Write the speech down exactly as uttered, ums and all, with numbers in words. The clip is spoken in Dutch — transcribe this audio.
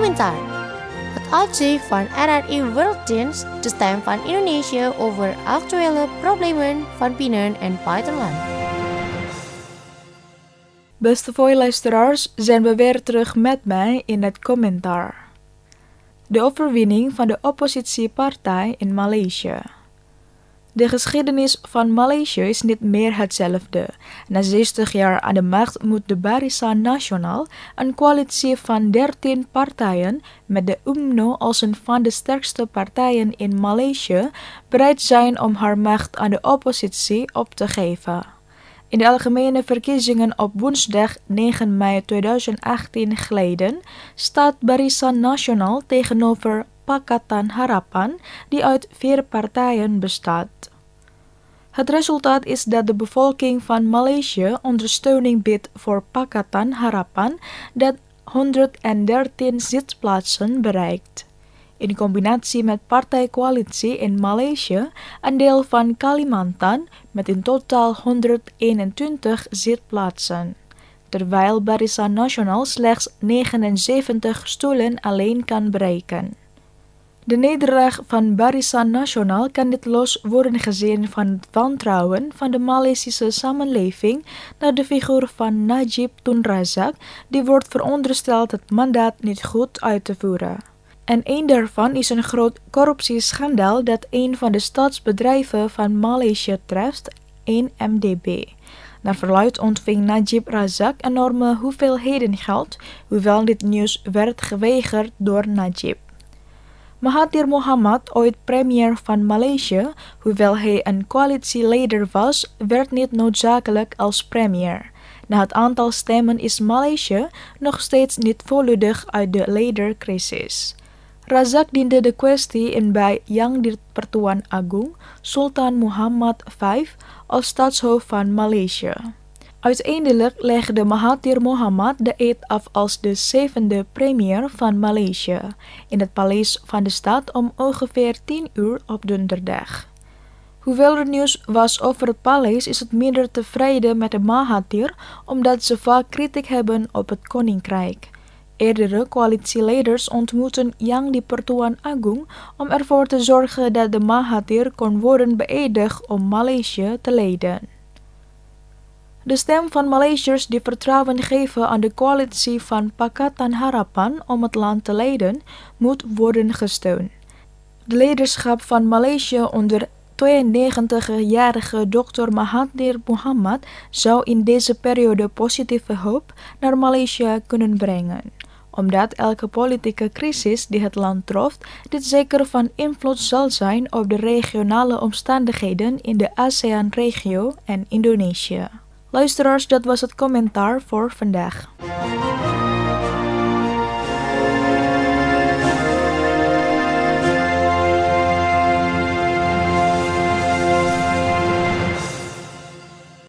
Komentar. Het opzicht van R R I Werelddienst, de stem van Indonesië over actuele problemen van binnen- en buitenland. Beste Voi-luisteraars, zijn we weer terug met mij in het commentaar. De overwinning van de oppositiepartij in Maleisië. De geschiedenis van Maleisië is niet meer hetzelfde. Na zestig jaar aan de macht moet de Barisan Nasional, een coalitie van dertien partijen met de U M N O als een van de sterkste partijen in Maleisië, bereid zijn om haar macht aan de oppositie op te geven. In de algemene verkiezingen op woensdag negen mei tweeduizend achttien geleden staat Barisan Nasional tegenover Pakatan Harapan, die uit vier partijen bestaat. Het resultaat is dat de bevolking van Maleisië ondersteuning biedt voor Pakatan Harapan, dat honderddertien zitplaatsen bereikt. In combinatie met partijcoalitie in Maleisië, een deel van Kalimantan, met in totaal honderdeenentwintig zitplaatsen. Terwijl Barisan Nasional slechts negenenzeventig stoelen alleen kan bereiken. De nederlaag van Barisan Nasional kan niet los worden gezien van het wantrouwen van de Maleisische samenleving naar de figuur van Najib Tun Razak, die wordt verondersteld het mandaat niet goed uit te voeren. En een daarvan is een groot corruptieschandaal dat een van de staatsbedrijven van Maleisië treft, één M D B. Naar verluidt ontving Najib Razak enorme hoeveelheden geld, hoewel dit nieuws werd geweigerd door Najib. Mahathir Mohamad, ooit premier van Maleisië, hoewel hij een coalitieleider was, werd niet noodzakelijk als premier. Na het aantal stemmen is Maleisië nog steeds niet volledig uit de leidercrisis. Razak diende de kwestie in bij Yang di-Pertuan Agung, Sultan Muhammad vijf, als staatshoofd van Maleisië. Uiteindelijk legde Mahathir Mohamad de eed af als de zevende premier van Maleisië, in het paleis van de stad om ongeveer tien uur op donderdag. Hoewel er nieuws was over het paleis, is het minder tevreden met de Mahathir, omdat ze vaak kritiek hebben op het koninkrijk. Eerdere coalitieleiders ontmoeten Yang di-Pertuan Agung om ervoor te zorgen dat de Mahathir kon worden beëdigd om Maleisië te leiden. De stem van Maleisiërs die vertrouwen geven aan de coalitie van Pakatan Harapan om het land te leiden, moet worden gesteund. De leiderschap van Maleisië onder tweeënnegentigjarige dokter Mahathir Mohamad zou in deze periode positieve hoop naar Maleisië kunnen brengen, omdat elke politieke crisis die het land trof, dit zeker van invloed zal zijn op de regionale omstandigheden in de ASEAN-regio en Indonesië. Luisteraars, dat was het commentaar voor vandaag.